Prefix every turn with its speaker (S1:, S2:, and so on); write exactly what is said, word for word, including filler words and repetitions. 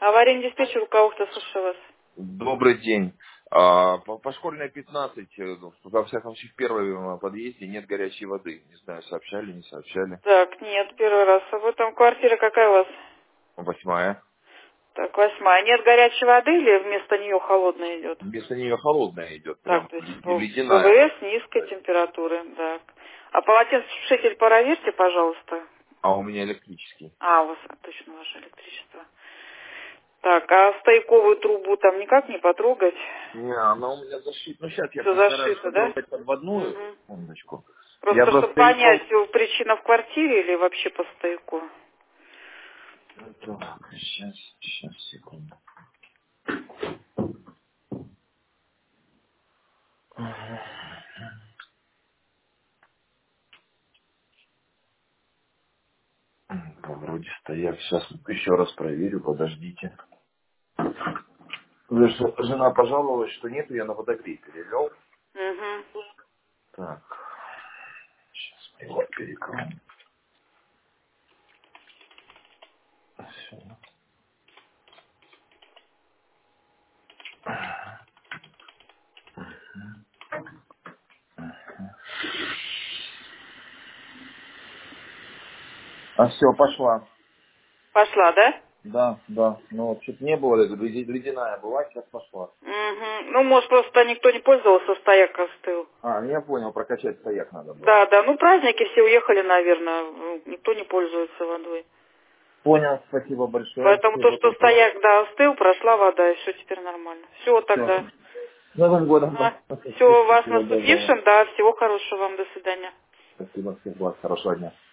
S1: Аварийный диспетчер, руководство, слушаю вас.
S2: Добрый день. А, по, по школьной пятнадцать, э, ну, во всяком случае, в первом подъезде нет горячей воды. Не знаю, сообщали, не сообщали.
S1: Так, нет, первый раз. А вы там квартира какая у вас?
S2: Восьмая.
S1: Так, восьмая. Нет горячей воды или вместо нее холодная идет?
S2: Вместо нее холодная идет,
S1: Так,
S2: прям
S1: то есть
S2: ле-
S1: П-
S2: ледяная.
S1: ПВС низкой температуры, так. А полотенцесушитель проверьте, пожалуйста.
S2: А у меня электрический.
S1: А, у вас а, точно ваше электричество. Так, а стояковую трубу там никак не потрогать?
S2: Не, она у меня зашита. Ну, сейчас я
S1: Все
S2: постараюсь
S1: зашито, да?
S2: потрогать подводную.
S1: Угу.
S2: Секундочку. Я
S1: Просто, чтобы
S2: просто его...
S1: понять, э, причина в квартире или вообще по стояку?
S2: Так, сейчас, сейчас, секунду. М, Вроде стояк. Сейчас еще раз проверю, подождите. Потому что жена пожаловалась, что нету, я на водогрей перевел.
S1: Угу.
S2: Так, сейчас мы его перекроем. Всё. А все, пошла.
S1: Пошла, да?
S2: Да, да. Ну, вообще-то не было, леди- ледяная была, сейчас пошла.
S1: Угу. Ну, может, просто никто не пользовался, стояк остыл.
S2: А, ну я понял, прокачать стояк надо было.
S1: Да, да, ну праздники все уехали, наверное, м, никто не пользуется водой.
S2: Понял, спасибо большое.
S1: Поэтому то,
S2: Всего
S1: что
S2: доброго.
S1: стояк, да, остыл, прошла вода, и все теперь нормально. Все
S2: Все.
S1: тогда.
S2: С Новым годом
S1: Ага.
S2: вас.
S1: Все, вас
S2: Всего доброго.
S1: наступившим, да, всего хорошего вам, до свидания.
S2: Спасибо, всех благ, хорошего дня.